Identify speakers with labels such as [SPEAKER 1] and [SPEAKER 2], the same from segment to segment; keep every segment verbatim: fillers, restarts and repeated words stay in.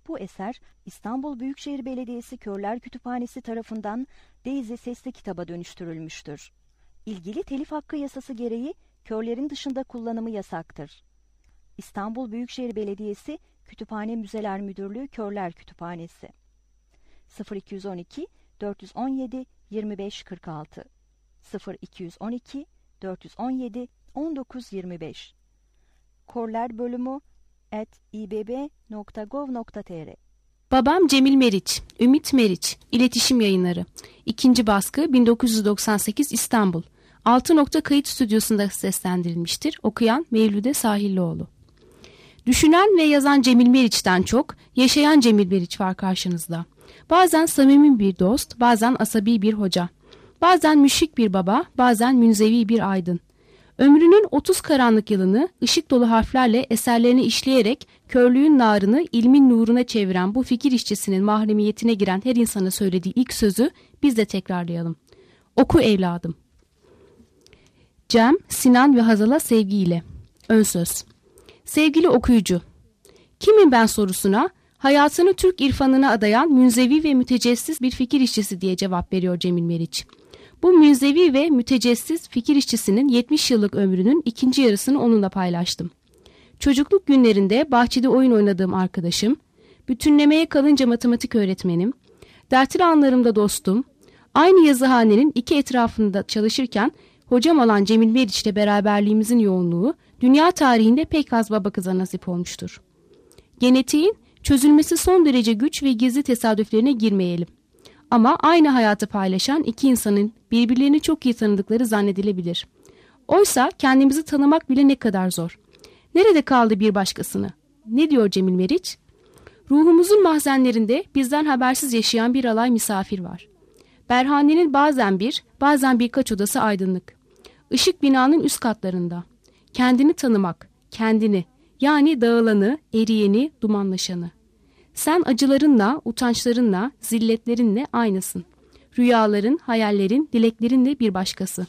[SPEAKER 1] Bu eser İstanbul Büyükşehir Belediyesi Körler Kütüphanesi tarafından Daisy sesli kitaba dönüştürülmüştür. İlgili telif hakkı yasası gereği körlerin dışında kullanımı yasaktır. İstanbul Büyükşehir Belediyesi Kütüphane Müzeler Müdürlüğü Körler Kütüphanesi sıfır iki on iki dört on yedi yirmi beş kırk altı sıfır iki on iki dört on yedi on dokuz yirmi beş Körler bölümü at i b b nokta gov nokta t r
[SPEAKER 2] Babam Cemil Meriç, Ümit Meriç, İletişim Yayınları, ikinci baskı bin dokuz yüz doksan sekiz İstanbul, altı nokta kayıt stüdyosunda seslendirilmiştir. Okuyan Mevlüde Sahillioğlu. Düşünen ve yazan Cemil Meriç'ten çok, yaşayan Cemil Meriç var karşınızda. Bazen samimi bir dost, bazen asabi bir hoca, bazen müşrik bir baba, bazen münzevi bir aydın. Ömrünün otuz karanlık yılını ışık dolu harflerle eserlerini işleyerek körlüğün narını ilmin nuruna çeviren bu fikir işçisinin mahremiyetine giren her insana söylediği ilk sözü biz de tekrarlayalım. Oku evladım. Cem, Sinan ve Hazal'a sevgiyle. Ön söz. Sevgili okuyucu, kimim ben sorusuna hayatını Türk irfanına adayan münzevi ve mütecessis bir fikir işçisi diye cevap veriyor Cemil Meriç. Bu münzevi ve mütecessis fikir işçisinin yetmiş yıllık ömrünün ikinci yarısını onunla paylaştım. Çocukluk günlerinde bahçede oyun oynadığım arkadaşım, bütünlemeye kalınca matematik öğretmenim, dertli anlarımda dostum, aynı yazıhanenin iki etrafında çalışırken hocam olan Cemil Meriç ile beraberliğimizin yoğunluğu dünya tarihinde pek az baba kıza nasip olmuştur. Genetiğin çözülmesi son derece güç ve gizli tesadüflerine girmeyelim. Ama aynı hayatı paylaşan iki insanın birbirlerini çok iyi tanıdıkları zannedilebilir. Oysa kendimizi tanımak bile ne kadar zor. Nerede kaldı bir başkasını? Ne diyor Cemil Meriç? Ruhumuzun mahzenlerinde bizden habersiz yaşayan bir alay misafir var. Berhanenin bazen bir, bazen birkaç odası aydınlık. Işık binanın üst katlarında. Kendini tanımak, kendini, yani dağılanı, eriyeni, dumanlaşanı. Sen acılarınla, utançlarınla, zilletlerinle aynısın. Rüyaların, hayallerin, dileklerinle bir başkası.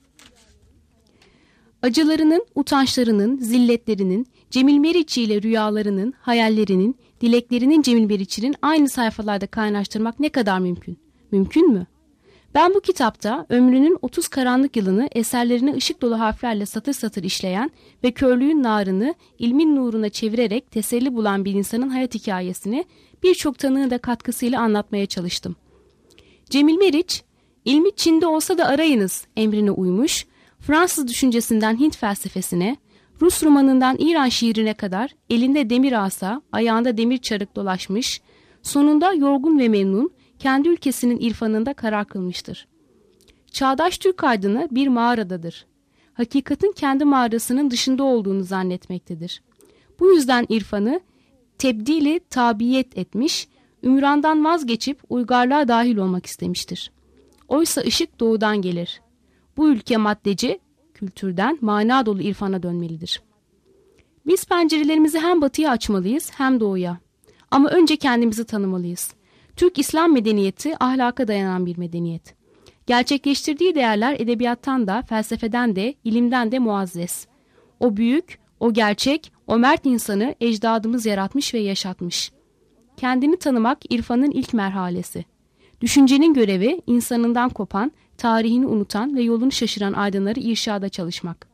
[SPEAKER 2] Acılarının, utançlarının, zilletlerinin, Cemil Meriç ile rüyalarının, hayallerinin, dileklerinin Cemil Meriç'inin aynı sayfalarda kaynaştırmak ne kadar mümkün? Mümkün mü? Ben bu kitapta ömrünün otuz karanlık yılını eserlerine ışık dolu harflerle satır satır işleyen ve körlüğün narını ilmin nuruna çevirerek teselli bulan bir insanın hayat hikayesini birçok tanığın da katkısıyla anlatmaya çalıştım. Cemil Meriç, ilmi Çin'de olsa da arayınız emrine uymuş, Fransız düşüncesinden Hint felsefesine, Rus romanından İran şiirine kadar elinde demir asa, ayağında demir çarık dolaşmış, sonunda yorgun ve memnun, kendi ülkesinin irfanında karar kılmıştır. Çağdaş Türk aydını bir mağaradadır. Hakikatin kendi mağarasının dışında olduğunu zannetmektedir. Bu yüzden irfanı tebdili tabiyet etmiş, ümrandan vazgeçip uygarlığa dahil olmak istemiştir. Oysa ışık doğudan gelir. Bu ülke maddeci, kültürden mana dolu irfana dönmelidir. Biz pencerelerimizi hem batıya açmalıyız hem doğuya. Ama önce kendimizi tanımalıyız. Türk İslam medeniyeti ahlaka dayanan bir medeniyet. Gerçekleştirdiği değerler edebiyattan da, felsefeden de, ilimden de muazzez. O büyük, o gerçek, o mert insanı ecdadımız yaratmış ve yaşatmış. Kendini tanımak irfanın ilk merhalesi. Düşüncenin görevi insanından kopan, tarihini unutan ve yolunu şaşıran aydınları irşada çalışmak.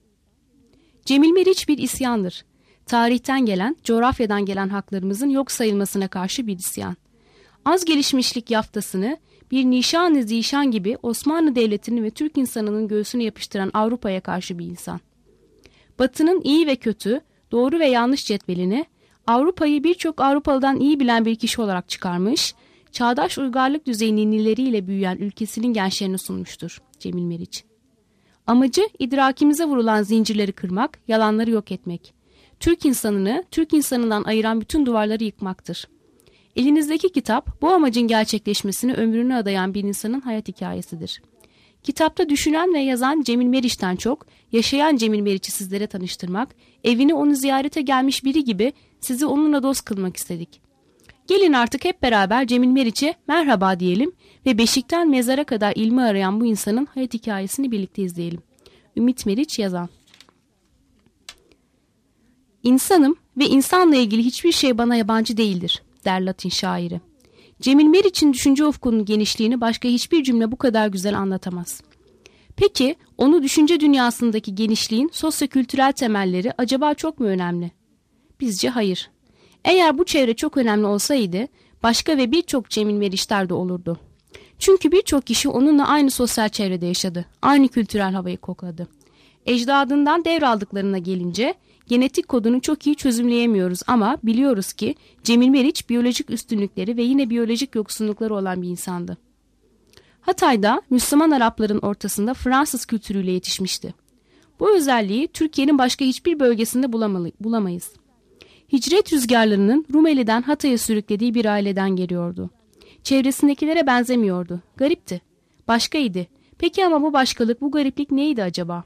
[SPEAKER 2] Cemil Meriç bir isyandır. Tarihten gelen, coğrafyadan gelen haklarımızın yok sayılmasına karşı bir isyan. Az gelişmişlik yaftasını bir nişan-ı zişan gibi Osmanlı Devleti'ni ve Türk insanının göğsüne yapıştıran Avrupa'ya karşı bir insan. Batı'nın iyi ve kötü, doğru ve yanlış cetvelini Avrupa'yı birçok Avrupalı'dan iyi bilen bir kişi olarak çıkarmış, çağdaş uygarlık düzeyi ninileriyle büyüyen ülkesinin gençlerine sunmuştur Cemil Meriç. Amacı idrakimize vurulan zincirleri kırmak, yalanları yok etmek. Türk insanını, Türk insanından ayıran bütün duvarları yıkmaktır. Elinizdeki kitap bu amacın gerçekleşmesini ömrünü adayan bir insanın hayat hikayesidir. Kitapta düşünen ve yazan Cemil Meriç'ten çok, yaşayan Cemil Meriç'i sizlere tanıştırmak, evine onu ziyarete gelmiş biri gibi sizi onunla dost kılmak istedik. Gelin artık hep beraber Cemil Meriç'e merhaba diyelim ve beşikten mezara kadar ilmi arayan bu insanın hayat hikayesini birlikte izleyelim. Ümit Meriç yazan. İnsanım ve insanla ilgili hiçbir şey bana yabancı değildir. der Latin şairi. Cemil Meriç'in düşünce ufkunun genişliğini başka hiçbir cümle bu kadar güzel anlatamaz. Peki onu düşünce dünyasındaki genişliğin sosyokültürel temelleri acaba çok mu önemli? Bizce hayır. Eğer bu çevre çok önemli olsaydı başka ve birçok Cemil Meriçler de olurdu. Çünkü birçok kişi onunla aynı sosyal çevrede yaşadı, aynı kültürel havayı kokladı. Ecdadından devraldıklarına gelince genetik kodunu çok iyi çözümleyemiyoruz ama biliyoruz ki Cemil Meriç biyolojik üstünlükleri ve yine biyolojik yoksunlukları olan bir insandı. Hatay'da Müslüman Arapların ortasında Fransız kültürüyle yetişmişti. Bu özelliği Türkiye'nin başka hiçbir bölgesinde bulamayız. Hicret rüzgarlarının Rumeli'den Hatay'a sürüklediği bir aileden geliyordu. Çevresindekilere benzemiyordu. Garipti. Başkaydı. Peki ama bu başkalık, bu gariplik neydi acaba?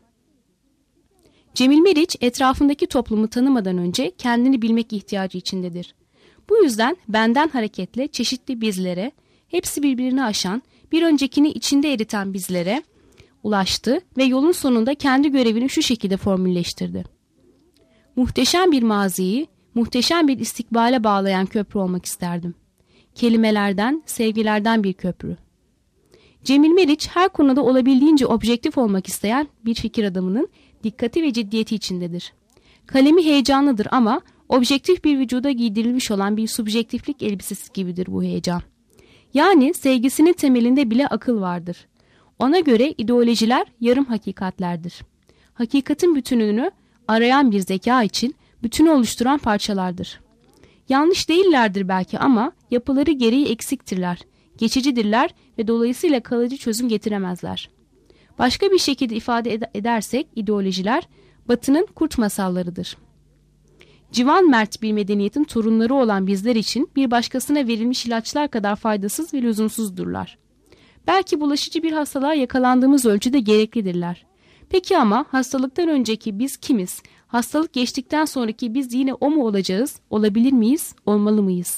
[SPEAKER 2] Cemil Meriç etrafındaki toplumu tanımadan önce kendini bilmek ihtiyacı içindedir. Bu yüzden benden hareketle çeşitli bizlere, hepsi birbirini aşan, bir öncekini içinde eriten bizlere ulaştı ve yolun sonunda kendi görevini şu şekilde formülleştirdi. Muhteşem bir maziyi, muhteşem bir istikbale bağlayan köprü olmak isterdim. Kelimelerden, sevgilerden bir köprü. Cemil Meriç her konuda olabildiğince objektif olmak isteyen bir fikir adamının dikkati ve ciddiyeti içindedir. Kalemi heyecanlıdır ama objektif bir vücuda giydirilmiş olan bir subjektiflik elbisesi gibidir bu heyecan. Yani sevgisinin temelinde bile akıl vardır. Ona göre ideolojiler yarım hakikatlerdir. Hakikatin bütününü arayan bir zeka için bütünü oluşturan parçalardır. Yanlış değillerdir belki ama yapıları gereği eksiktirler, geçicidirler ve dolayısıyla kalıcı çözüm getiremezler. Başka bir şekilde ifade edersek ideolojiler Batı'nın kurt masallarıdır. Civan mert bir medeniyetin torunları olan bizler için bir başkasına verilmiş ilaçlar kadar faydasız ve lüzumsuzdurlar. Belki bulaşıcı bir hastalığa yakalandığımız ölçüde gereklidirler. Peki ama hastalıktan önceki biz kimiz? Hastalık geçtikten sonraki biz yine o mu olacağız? Olabilir miyiz? Olmalı mıyız?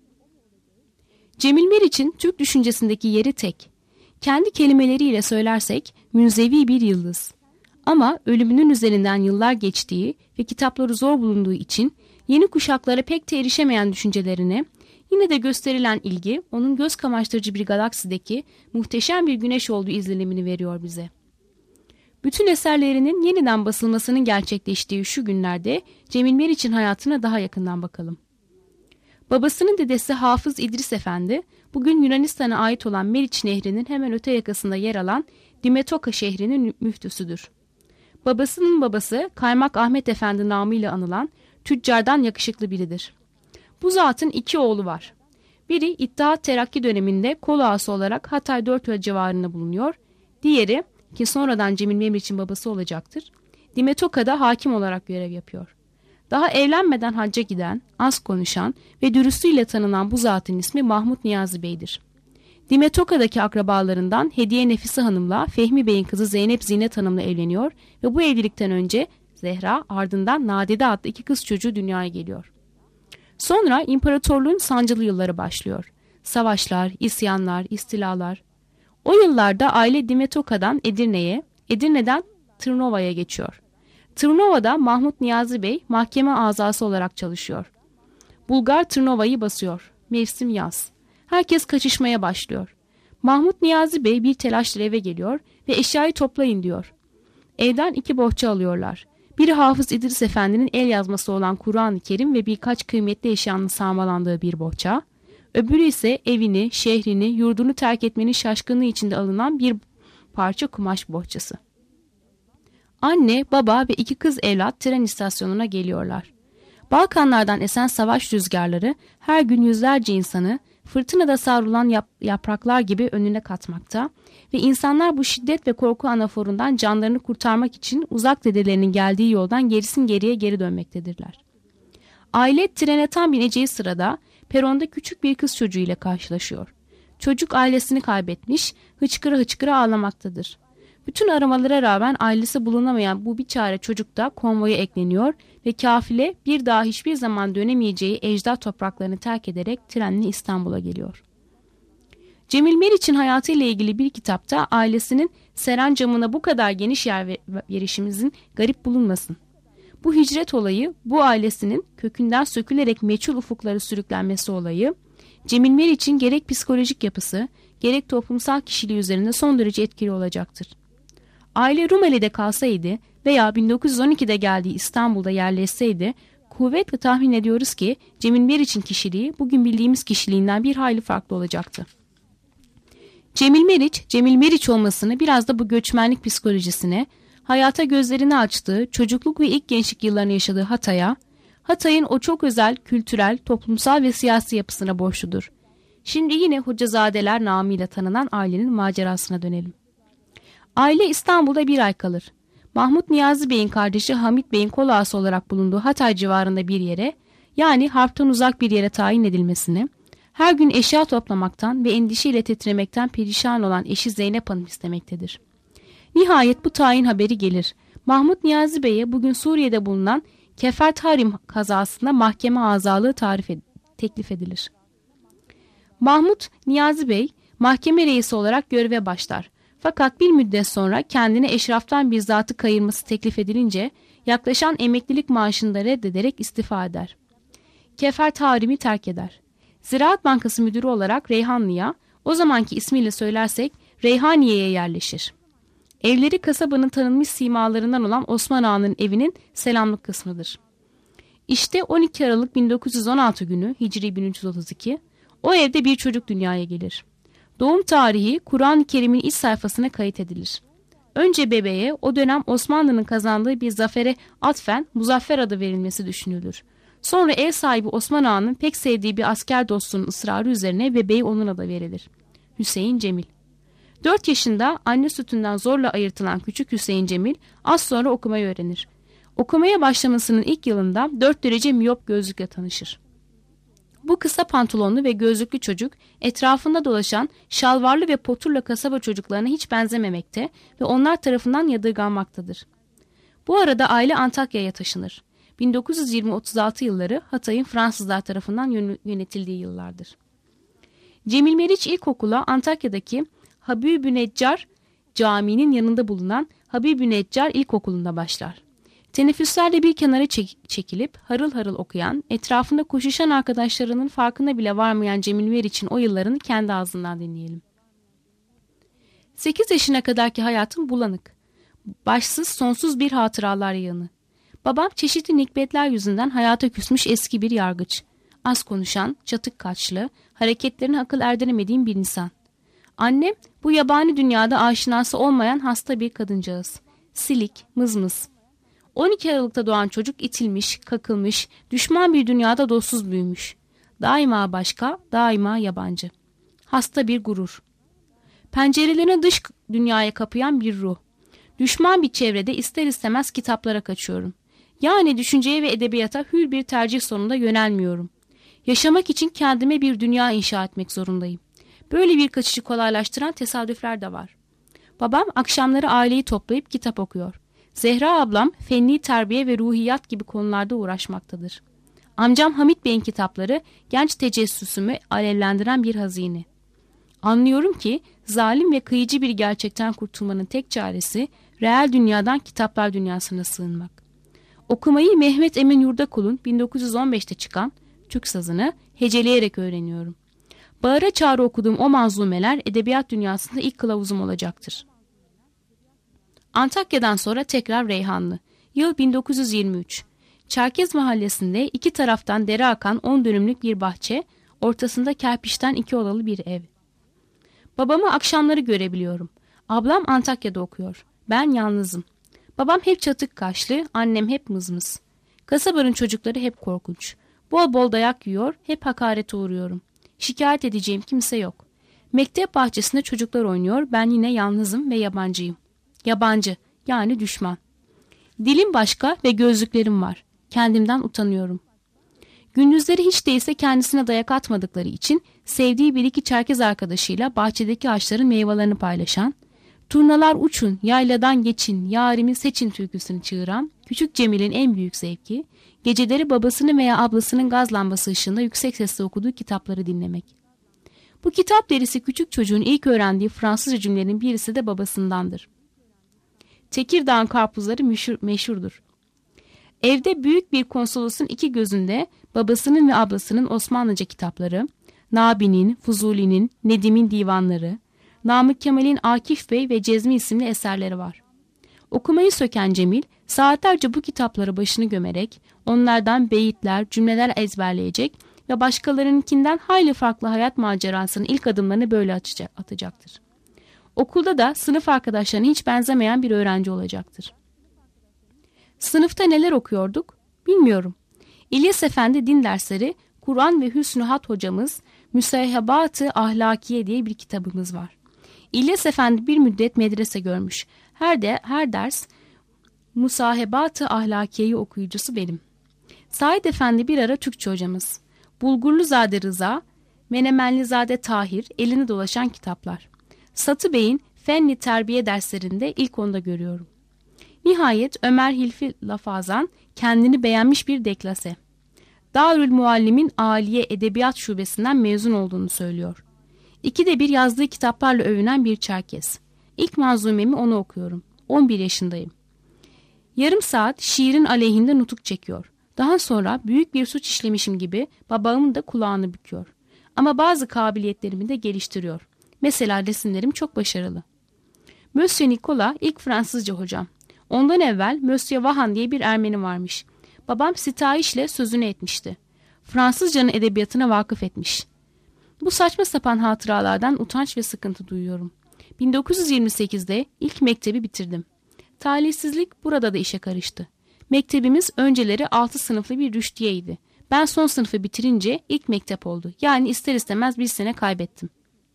[SPEAKER 2] Cemil Meriç'in Türk düşüncesindeki yeri tek. Kendi kelimeleriyle söylersek münzevi bir yıldız. Ama ölümünün üzerinden yıllar geçtiği ve kitapları zor bulunduğu için yeni kuşaklara pek de erişemeyen düşüncelerine yine de gösterilen ilgi onun göz kamaştırıcı bir galaksideki muhteşem bir güneş olduğu izlenimini veriyor bize. Bütün eserlerinin yeniden basılmasının gerçekleştiği şu günlerde Cemil Meriç'in hayatına daha yakından bakalım. Babasının dedesi Hafız İdris Efendi, bugün Yunanistan'a ait olan Meriç Nehri'nin hemen öte yakasında yer alan Dimetoka şehrinin müftüsüdür. Babasının babası Kaymak Ahmet Efendi namıyla anılan tüccardan yakışıklı biridir. Bu zatın iki oğlu var. Biri İttihat Terakki döneminde kol ağası olarak Hatay Dörtyol civarında bulunuyor. Diğeri, ki sonradan Cemil Meriç'in babası olacaktır, Dimetoka'da hakim olarak görev yapıyor. Daha evlenmeden hacca giden, az konuşan ve dürüstlüğüyle tanınan bu zatın ismi Mahmut Niyazi Bey'dir. Dimetoka'daki akrabalarından Hediye Nefise Hanım'la Fehmi Bey'in kızı Zeynep Zinet Hanım'la evleniyor ve bu evlilikten önce Zehra, ardından Nadide adlı iki kız çocuğu dünyaya geliyor. Sonra imparatorluğun sancılı yılları başlıyor. Savaşlar, isyanlar, istilalar. O yıllarda aile Dimetoka'dan Edirne'ye, Edirne'den Tırnova'ya geçiyor. Tırnova'da Mahmut Niyazi Bey mahkeme azası olarak çalışıyor. Bulgar Tırnova'yı basıyor. Mevsim yaz. Herkes kaçışmaya başlıyor. Mahmut Niyazi Bey bir telaşla eve geliyor ve eşyayı toplayın diyor. Evden iki bohça alıyorlar. Biri Hafız İdris Efendi'nin el yazması olan Kur'an-ı Kerim ve birkaç kıymetli eşyanın sağmalandığı bir bohça. Öbürü ise evini, şehrini, yurdunu terk etmenin şaşkınlığı içinde alınan bir parça kumaş bohçası. Anne, baba ve iki kız evlat tren istasyonuna geliyorlar. Balkanlardan esen savaş rüzgarları her gün yüzlerce insanı fırtınada savrulan yap- yapraklar gibi önüne katmakta ve insanlar bu şiddet ve korku anaforundan canlarını kurtarmak için uzak dedelerinin geldiği yoldan gerisin geriye geri dönmektedirler. Aile trene tam bineceği sırada peronda küçük bir kız çocuğu ile karşılaşıyor. Çocuk ailesini kaybetmiş, hıçkıra hıçkıra ağlamaktadır. Bütün aramalara rağmen ailesi bulunamayan bu biçare çocuk da konvoya ekleniyor ve kafile bir daha hiçbir zaman dönemeyeceği ecdat topraklarını terk ederek trenle İstanbul'a geliyor. Cemil Meriç'in hayatıyla ilgili bir kitapta ailesinin Seren camına bu kadar geniş yer verişimizin garip bulunmasın. Bu hicret olayı, bu ailesinin kökünden sökülerek meçhul ufuklara sürüklenmesi olayı, Cemil Meriç'in gerek psikolojik yapısı, gerek toplumsal kişiliği üzerinde son derece etkili olacaktır. Aile Rumeli'de kalsaydı veya bin dokuz yüz on ikide geldiği İstanbul'da yerleşseydi, kuvvetle tahmin ediyoruz ki Cemil Meriç'in kişiliği bugün bildiğimiz kişiliğinden bir hayli farklı olacaktı. Cemil Meriç, Cemil Meriç olmasını biraz da bu göçmenlik psikolojisine, hayata gözlerini açtığı, çocukluk ve ilk gençlik yıllarını yaşadığı Hatay'a, Hatay'ın o çok özel, kültürel, toplumsal ve siyasi yapısına borçludur. Şimdi yine Hocazadeler namıyla tanınan ailenin macerasına dönelim. Aile İstanbul'da bir ay kalır. Mahmut Niyazi Bey'in kardeşi Hamit Bey'in kol ağası olarak bulunduğu Hatay civarında bir yere, yani harpten uzak bir yere tayin edilmesini, her gün eşya toplamaktan ve endişeyle titremekten perişan olan eşi Zeynep Hanım istemektedir. Nihayet bu tayin haberi gelir. Mahmut Niyazi Bey'e bugün Suriye'de bulunan Kefert Harim kazasında mahkeme azalığı tarif ed- teklif edilir. Mahmut Niyazi Bey mahkeme reisi olarak göreve başlar. Fakat bir müddet sonra kendine eşraftan bir zatı kayırması teklif edilince yaklaşan emeklilik maaşını da reddederek istifa eder. Kefert Harim'i terk eder. Ziraat Bankası müdürü olarak Reyhanlı'ya, o zamanki ismiyle söylersek Reyhaniye'ye yerleşir. Evleri kasabanın tanınmış simalarından olan Osman Ağa'nın evinin selamlık kısmıdır. İşte on iki Aralık bin dokuz yüz on altı günü Hicri bin üç yüz otuz iki, o evde bir çocuk dünyaya gelir. Doğum tarihi Kur'an-ı Kerim'in iç sayfasına kayıt edilir. Önce bebeğe o dönem Osmanlı'nın kazandığı bir zafere atfen Muzaffer adı verilmesi düşünülür. Sonra ev sahibi Osman Ağa'nın pek sevdiği bir asker dostunun ısrarı üzerine bebeği onun adı verilir. Hüseyin Cemil. dört yaşında anne sütünden zorla ayırtılan küçük Hüseyin Cemil az sonra okumayı öğrenir. Okumaya başlamasının ilk yılında dört derece miyop gözlükle tanışır. Bu kısa pantolonlu ve gözlüklü çocuk etrafında dolaşan şalvarlı ve poturla kasaba çocuklarına hiç benzememekte ve onlar tarafından yadırganmaktadır. Bu arada aile Antakya'ya taşınır. bin dokuz yüz yirmi otuz altı yılları Hatay'ın Fransızlar tarafından yönetildiği yıllardır. Cemil Meriç İlkokula Antakya'daki Habib-ü Neccar Camii'nin yanında bulunan Habib-ü Neccar İlkokulu'nda başlar. Teneffüslerde bir kenara çek- çekilip harıl harıl okuyan, etrafında koşuşan arkadaşlarının farkına bile varmayan Cemil Meriç'in o yıllarını kendi ağzından dinleyelim. sekiz yaşına kadarki hayatım bulanık. Başsız, sonsuz bir hatıralar yığını. Babam çeşitli nikbetler yüzünden hayata küsmüş eski bir yargıç. Az konuşan, çatık kaşlı, hareketlerine akıl erdiremediğim bir insan. Annem bu yabani dünyada aşinası olmayan hasta bir kadıncağız. Silik, mızmız. on iki Aralık'ta doğan çocuk itilmiş, kakılmış, düşman bir dünyada dostsuz büyümüş. Daima başka, daima yabancı. Hasta bir gurur. Pencerelerini dış dünyaya kapayan bir ruh. Düşman bir çevrede ister istemez kitaplara kaçıyorum. Yani düşünceye ve edebiyata hür bir tercih sonunda yönelmiyorum. Yaşamak için kendime bir dünya inşa etmek zorundayım. Böyle bir kaçışı kolaylaştıran tesadüfler de var. Babam akşamları aileyi toplayıp kitap okuyor. Zehra ablam fenni terbiye ve ruhiyat gibi konularda uğraşmaktadır. Amcam Hamit Bey'in kitapları genç tecessüsümü alevlendiren bir hazine. Anlıyorum ki zalim ve kıyıcı bir gerçekten kurtulmanın tek çaresi reel dünyadan kitaplar dünyasına sığınmak. Okumayı Mehmet Emin Yurdakul'un bin dokuz yüz on beşte çıkan Türk sazını heceleyerek öğreniyorum. Bağıra çağrı okuduğum o manzumeler edebiyat dünyasında ilk kılavuzum olacaktır. Antakya'dan sonra tekrar Reyhanlı. Yıl bin dokuz yüz yirmi üç. Çerkez mahallesinde iki taraftan dere akan on dönümlük bir bahçe, ortasında kerpiçten iki odalı bir ev. Babamı akşamları görebiliyorum. Ablam Antakya'da okuyor. Ben yalnızım. Babam hep çatık kaşlı, annem hep mızmız. Kasabanın çocukları hep korkunç. Bol bol dayak yiyor, hep hakarete uğruyorum. Şikayet edeceğim kimse yok. Mektep bahçesinde çocuklar oynuyor, ben yine yalnızım ve yabancıyım. Yabancı, yani düşman. Dilim başka ve gözlüklerim var. Kendimden utanıyorum. Gündüzleri hiç değilse kendisine dayak atmadıkları için sevdiği bir iki Çerkez arkadaşıyla bahçedeki ağaçların meyvelerini paylaşan, turnalar uçun, yayladan geçin, yarimi seçin türküsünü çığıran küçük Cemil'in en büyük zevki, geceleri babasının veya ablasının gaz lambası ışığında yüksek sesle okuduğu kitapları dinlemek. Bu kitap derisi küçük çocuğun ilk öğrendiği Fransızca cümlenin birisi de babasındandır. Tekirdağ'ın karpuzları meşhur, meşhurdur. Evde büyük bir konsolosun iki gözünde babasının ve ablasının Osmanlıca kitapları, Nabi'nin, Fuzuli'nin, Nedim'in divanları, Namık Kemal'in Akif Bey ve Cezmi isimli eserleri var. Okumayı söken Cemil saatlerce bu kitapları başını gömerek onlardan beyitler, cümleler ezberleyecek ve başkalarınınkinden hayli farklı hayat macerasının ilk adımlarını böyle atacaktır. Okulda da sınıf arkadaşlarına hiç benzemeyen bir öğrenci olacaktır. Sınıfta neler okuyorduk? Bilmiyorum. İlyas Efendi din dersleri, Kur'an ve Hüsnü Hat hocamız, Müsehhabat-ı Ahlakiye diye bir kitabımız var. İlyas Efendi bir müddet medrese görmüş. Her de her ders Musahebat-ı Ahlakiye'yi okuyucusu benim. Said Efendi bir ara Türkçe hocamız. Bulgurluzade Rıza, Menemenlizade Tahir, elini dolaşan kitaplar. Satı Bey'in Fenli Terbiye derslerinde ilk onda görüyorum. Nihayet Ömer Hilfi Lafazan kendini beğenmiş bir deklase. Darül Muallim'in Aliye Edebiyat Şubesi'nden mezun olduğunu söylüyor. İkide bir yazdığı kitaplarla övünen bir Çerkes. İlk manzumemi onu okuyorum. on bir yaşındayım. Yarım saat şiirin aleyhinde nutuk çekiyor. Daha sonra büyük bir suç işlemişim gibi babamın da kulağını büküyor. Ama bazı kabiliyetlerimi de geliştiriyor. Mesela resimlerim çok başarılı. Monsieur Nicolas ilk Fransızca hocam. Ondan evvel Monsieur Vahan diye bir Ermeni varmış. Babam sitayişle sözünü etmişti. Fransızcanın edebiyatına vakıf etmiş. Bu saçma sapan hatıralardan utanç ve sıkıntı duyuyorum. bin dokuz yüz yirmi sekizde ilk mektebi bitirdim. Talihsizlik burada da işe karıştı. Mektebimiz önceleri altı sınıflı bir rüştiyeydi. Ben son sınıfı bitirince ilk mektep oldu. Yani ister istemez bir sene kaybettim.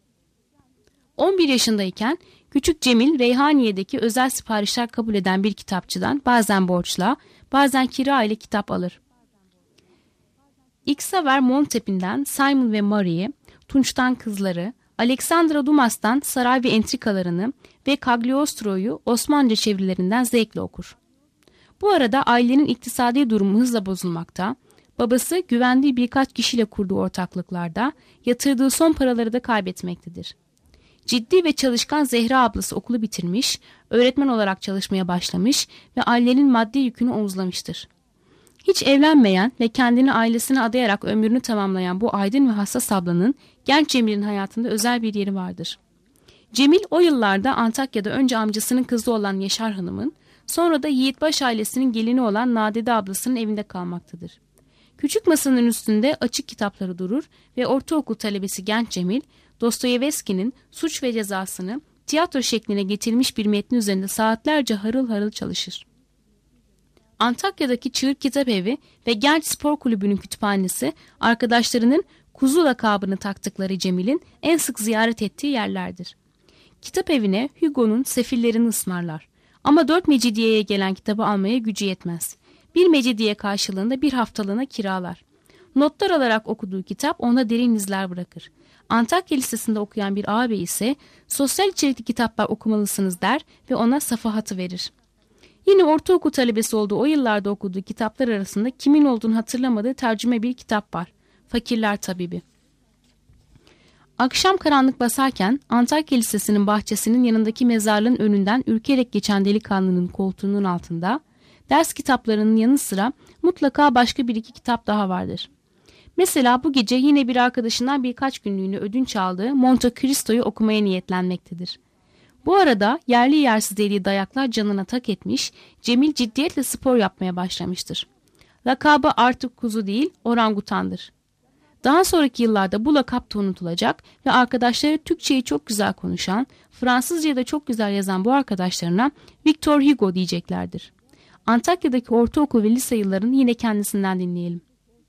[SPEAKER 2] on bir yaşındayken küçük Cemil Reyhaniye'deki özel siparişler kabul eden bir kitapçıdan bazen borçla, bazen kira ile kitap alır. Xaver Montepin'den Simon ve Marie, Tunç'tan Kızları, Alexandra Dumas'tan Saray ve Entrikalarını ve Cagliostro'yu Osmanlıca çevirilerinden zevkle okur. Bu arada ailenin iktisadi durumu hızla bozulmakta, babası güvendiği birkaç kişiyle kurduğu ortaklıklarda yatırdığı son paraları da kaybetmektedir. Ciddi ve çalışkan Zehra ablası okulu bitirmiş, öğretmen olarak çalışmaya başlamış ve ailenin maddi yükünü omuzlamıştır. Hiç evlenmeyen ve kendini ailesine adayarak ömrünü tamamlayan bu aydın ve hassas ablanın genç Cemil'in hayatında özel bir yeri vardır. Cemil o yıllarda Antakya'da önce amcasının kızı olan Yaşar Hanım'ın, sonra da Yiğitbaş ailesinin gelini olan Nadide ablasının evinde kalmaktadır. Küçük masanın üstünde açık kitapları durur ve ortaokul talebesi genç Cemil, Dostoyevski'nin Suç ve Cezasını tiyatro şekline getirilmiş bir metni üzerinde saatlerce harıl harıl çalışır. Antakya'daki Çığır Kitap Evi ve Genç Spor Kulübü'nün kütüphanesi arkadaşlarının kuzu lakabını taktıkları Cemil'in en sık ziyaret ettiği yerlerdir. Kitap evine Hugo'nun Sefillerini ısmarlar. Ama dört mecidiyeye gelen kitabı almaya gücü yetmez. Bir mecidiye karşılığında bir haftalığına kiralar. Notlar alarak okuduğu kitap ona derin izler bırakır. Antakya Lisesi'nde okuyan bir ağabey ise sosyal içerikli kitaplar okumalısınız der ve ona safahatı verir. Yine ortaokul talebesi olduğu o yıllarda okuduğu kitaplar arasında kimin olduğunu hatırlamadığı tercüme bir kitap var. Fakirler Tabibi. Akşam karanlık basarken Antakya Lisesi'nin bahçesinin yanındaki mezarlığın önünden ürkerek geçen delikanlının koltuğunun altında ders kitaplarının yanı sıra mutlaka başka bir iki kitap daha vardır. Mesela bu gece yine bir arkadaşından birkaç günlüğünü ödünç aldığı Monte Cristo'yu okumaya niyetlenmektedir. Bu arada yerli yersiz yediği dayaklar canına tak etmiş, Cemil ciddiyetle spor yapmaya başlamıştır. Lakabı artık kuzu değil, orangutandır. Daha sonraki yıllarda bu lakap da unutulacak ve arkadaşları Türkçeyi çok güzel konuşan, Fransızcayı da çok güzel yazan bu arkadaşlarına Victor Hugo diyeceklerdir. Antakya'daki ortaokul ve lise yıllarını yine kendisinden dinleyelim.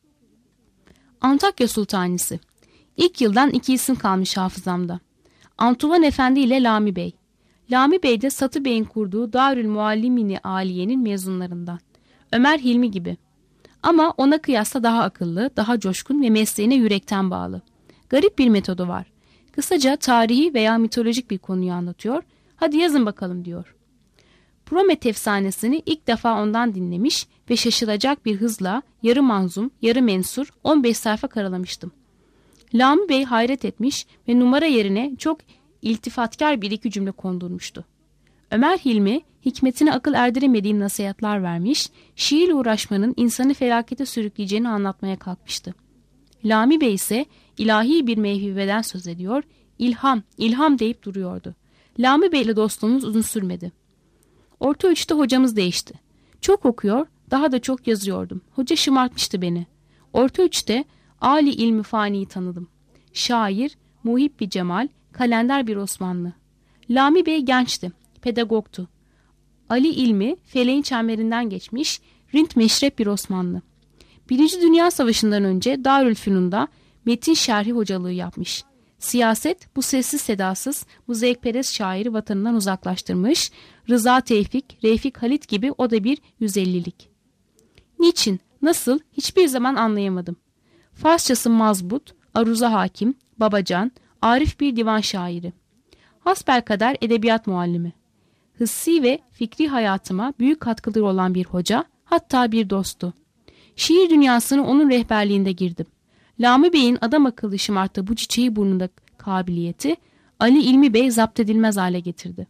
[SPEAKER 2] Antakya Sultanisi. İlk yıldan iki isim kalmış hafızamda. Antuvan Efendi ile Lami Bey. Lami Bey de Satı Bey'in kurduğu Darül Muallimini Aliye'nin mezunlarından. Ömer Hilmi gibi. Ama ona kıyasla daha akıllı, daha coşkun ve mesleğine yürekten bağlı. Garip bir metodu var. Kısaca tarihi veya mitolojik bir konuyu anlatıyor. Hadi yazın bakalım diyor. Promet efsanesini ilk defa ondan dinlemiş ve şaşılacak bir hızla yarı manzum, yarı mensur on beş sayfa karalamıştım. Lami Bey hayret etmiş ve numara yerine çok iltifatkar bir iki cümle kondurmuştu. Ömer Hilmi, hikmetine akıl erdiremediği nasihatler vermiş, şiirle uğraşmanın insanı felakete sürükleyeceğini anlatmaya kalkmıştı. Lami Bey ise ilahi bir mevhibeden söz ediyor, ilham, ilham deyip duruyordu. Lami Bey ile dostluğumuz uzun sürmedi. Orta üçte hocamız değişti. Çok okuyor, daha da çok yazıyordum. Hoca şımartmıştı beni. Orta üçte Ali İlmi Fani'yi tanıdım. Şair, muhib bir cemal, kalender bir Osmanlı. Lami Bey gençti, pedagogtu. Ali İlmi feleğin çemberinden geçmiş, rint meşrep bir Osmanlı. Birinci Dünya Savaşı'ndan önce Darülfünun'da metin şerhi hocalığı yapmış. Siyaset bu sessiz sedasız, bu zevkperest şairi vatanından uzaklaştırmış, Rıza Tevfik, Refik Halit gibi o da bir yüz ellilik. Niçin, nasıl hiçbir zaman anlayamadım. Farsçası mazbut, aruza hakim, babacan, arif bir divan şairi. Hasbelkader edebiyat muallimi. Hissi ve fikri hayatıma büyük katkıları olan bir hoca, hatta bir dostu. Şiir dünyasına onun rehberliğinde girdim. Lami Bey'in adam akıllı şımarttığı bu çiçeği burnunda kabiliyeti Ali İlmi Bey zapt edilmez hale getirdi.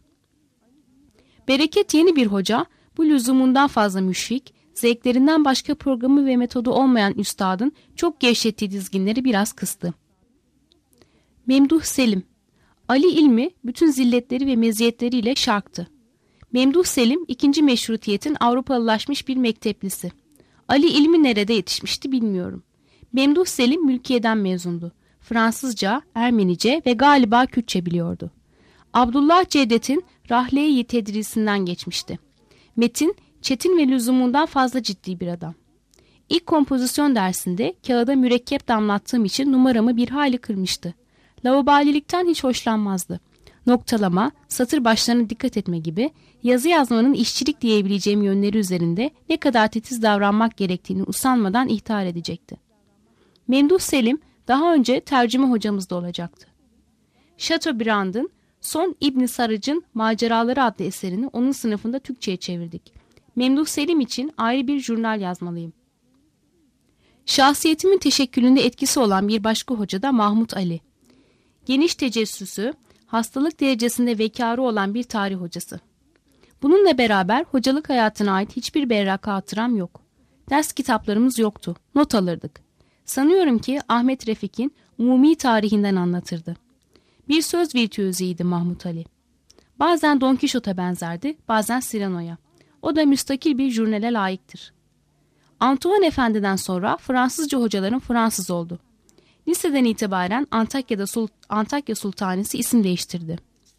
[SPEAKER 2] Bereket yeni bir hoca, bu lüzumundan fazla müşfik, zevklerinden başka programı ve metodu olmayan üstadın çok gevşettiği dizginleri biraz kıstı. Memduh Selim. Ali İlmi bütün zilletleri ve meziyetleriyle şarktı. Memduh Selim ikinci meşrutiyetin Avrupalılaşmış bir mekteplisi. Ali İlmi nerede yetişmişti bilmiyorum. Memduh Selim mülkiyeden mezundu. Fransızca, Ermenice ve galiba Kürtçe biliyordu. Abdullah Cevdet'in Rahle-i tedrisinden geçmişti. Metin, çetin ve lüzumundan fazla ciddi bir adam. İlk kompozisyon dersinde kağıda mürekkep damlattığım için numaramı bir hayli kırmıştı. Laubalilikten hiç hoşlanmazdı. Noktalama, satır başlarına dikkat etme gibi yazı yazmanın işçilik diyebileceğim yönleri üzerinde ne kadar titiz davranmak gerektiğini usanmadan ihtar edecekti. Memduh Selim daha önce tercüme hocamız da olacaktı. Chateaubriand'ın Son İbn Sarıc'ın Maceraları adlı eserini onun sınıfında Türkçe'ye çevirdik. Memduh Selim için ayrı bir jurnal yazmalıyım. Şahsiyetimin teşekkülünde etkisi olan bir başka hoca da Mahmut Ali. Geniş tecessüsü, hastalık derecesinde vekarı olan bir tarih hocası. Bununla beraber hocalık hayatına ait hiçbir berrak hatıram yok. Ders kitaplarımız yoktu, not alırdık. Sanıyorum ki Ahmet Refik'in umumi tarihinden anlatırdı. Bir söz virtüöziydi Mahmut Ali. Bazen Don Kişot'a benzerdi, bazen Cyrano'ya. O da müstakil bir jurnale layıktır. Antoine Efendi'den sonra Fransızca hocaların Fransız oldu. Liseden itibaren Antakya'da Sul- Antakya Sultanesi isim değiştirdi.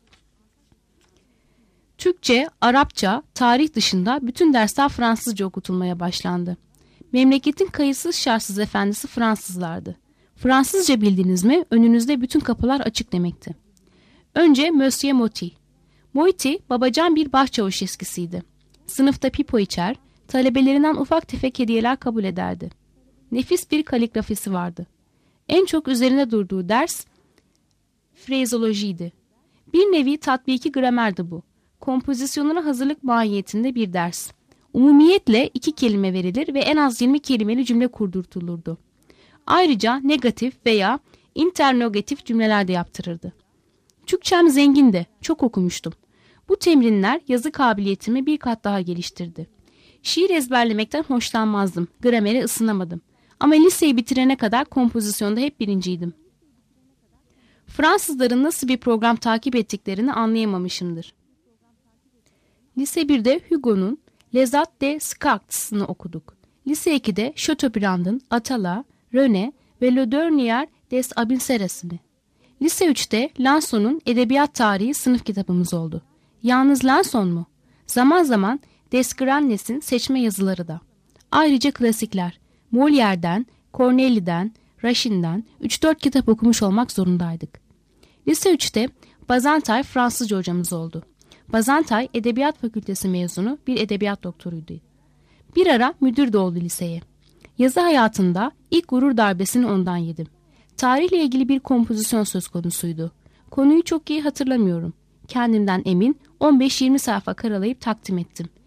[SPEAKER 2] Türkçe, Arapça, tarih dışında bütün dersler Fransızca okutulmaya başlandı. Memleketin kayıtsız şartsız efendisi Fransızlardı. Fransızca bildiniz mi önünüzde bütün kapılar açık demekti. Önce Monsieur Moti. Moti babacan bir başçavuş eskisiydi. Sınıfta pipo içer, talebelerinden ufak tefek hediyeler kabul ederdi. Nefis bir kaligrafisi vardı. En çok üzerine durduğu ders frezolojiydi. Bir nevi tatbiki gramerdi bu. Kompozisyonuna hazırlık mahiyetinde bir ders. Umumiyetle iki kelime verilir ve en az yirmi kelimeli cümle kurdurtulurdu. Ayrıca negatif veya interrogatif cümleler de yaptırırdı. Türkçem zengindi, çok okumuştum. Bu temrinler yazı kabiliyetimi bir kat daha geliştirdi. Şiir ezberlemekten hoşlanmazdım, gramere ısınamadım. Ama liseyi bitirene kadar kompozisyonda hep birinciydim. Fransızların nasıl bir program takip ettiklerini anlayamamışımdır. Lise birde Hugo'nun Les Arts des Scartes'ını okuduk. Lise ikide Chateaubriand'ın Atala, René ve Le Dernier des Abinseres'ini. Lise üçte Lanson'un Edebiyat Tarihi sınıf kitabımız oldu. Yalnız Lanson mu? Zaman zaman Desgrannes'in seçme yazıları da. Ayrıca klasikler, Molière'den, Corneille'den, Rachine'den üç dört kitap okumuş olmak zorundaydık. Lise üçte Bazantay Fransızca hocamız oldu. Bazantay Edebiyat Fakültesi mezunu bir edebiyat doktoruydu. Bir ara müdür de oldu liseye. Yazı hayatında ilk gurur darbesini ondan yedim. Tarihle ilgili bir kompozisyon söz konusuydu. Konuyu çok iyi hatırlamıyorum. Kendimden emin on beş yirmi sayfa karalayıp takdim ettim.